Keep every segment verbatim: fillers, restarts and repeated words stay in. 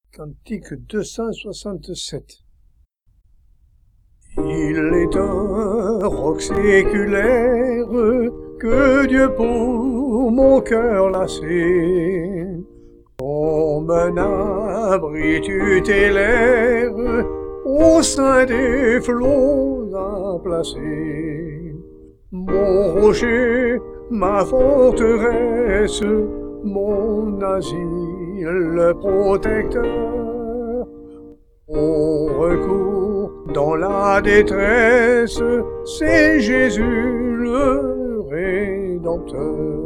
Cantique deux cent soixante-sept. Il est un roc séculaire que Dieu pour mon cœur lassé, comme un abri tutélaire au sein des flots à placer. Mon rocher, ma forteresse, mon asile protecteur, au recours dans la détresse, c'est Jésus le Rédempteur.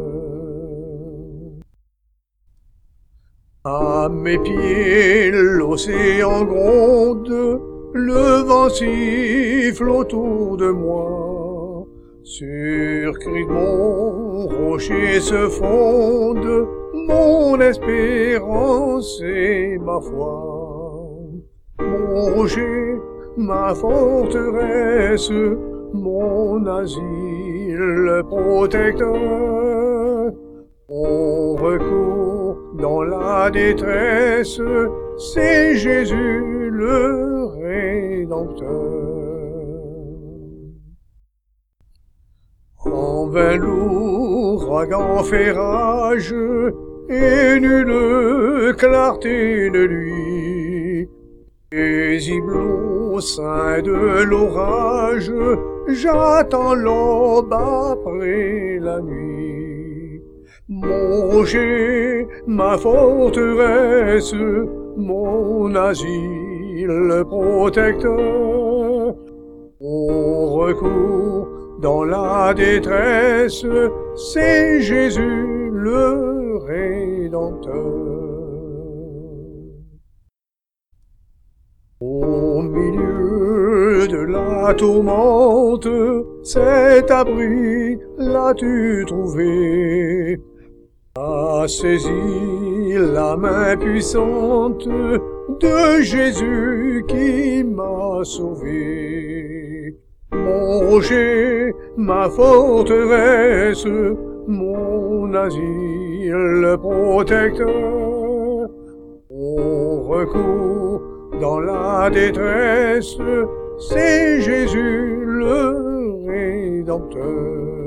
À mes pieds l'océan gronde, le vent siffle autour de moi. Sur cri de mon rocher se fonde mon espérance et ma foi. Mon rocher, ma forteresse, mon asile protecteur, mon recours dans la détresse, c'est Jésus le Rédempteur. En vain l'ouragan fait rage, et nulle clarté de lui. Paisible au sein de l'orage, j'attends l'aube après la nuit. Mon rocher, ma forteresse, mon asile protecteur, mon recours dans la détresse, c'est Jésus le Rédempteur. Au milieu de la tourmente, cet abri l'as-tu trouvé? A saisi la main puissante de Jésus qui m'a sauvé. Mon rocher, ma forteresse, mon asile protecteur, mon recours dans la détresse, c'est Jésus le Rédempteur.